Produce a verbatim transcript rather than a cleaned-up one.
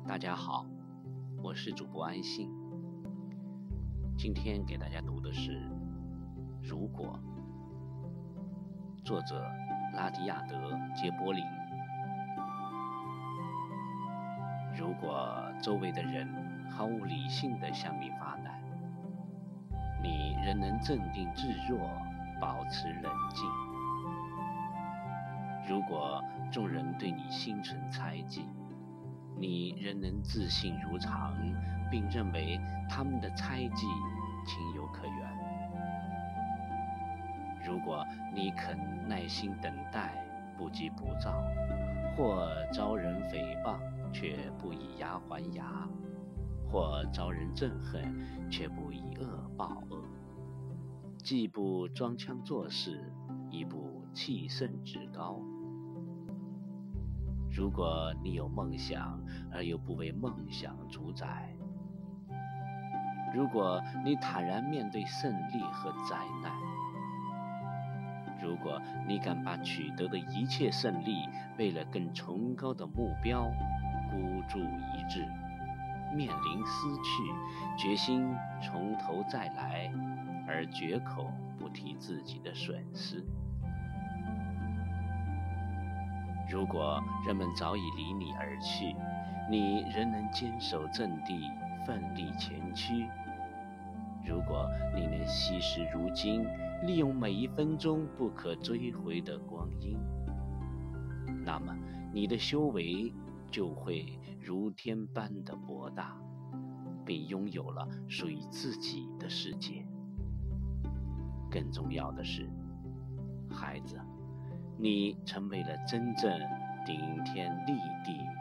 大家好，我是主播安心。今天给大家读的是《如果》，作者拉迪亚德·杰柏林。如果周围的人毫无理性地向你发难，你仍能镇定自若，保持冷静；如果众人对你心存猜忌，你仍能自信如常，并认为他们的猜忌情有可原。如果你肯耐心等待，不急不躁，或遭人诽谤却不以牙还牙，或遭人憎恨却不以恶报恶，既不装腔作势，亦不气盛趾高。如果你有梦想而又不为梦想主宰，如果你坦然面对胜利和灾难，如果你敢把取得的一切胜利为了更崇高的目标孤注一掷，面临失去，决心从头再来，而绝口不提自己的损失，如果人们早已离你而去，你仍能坚守阵地，奋力前驱；如果你能惜时如金，利用每一分钟不可追回的光阴，那么你的修为就会如天般的博大，并拥有了属于自己的世界。更重要的是，孩子，你成为了真正顶天立地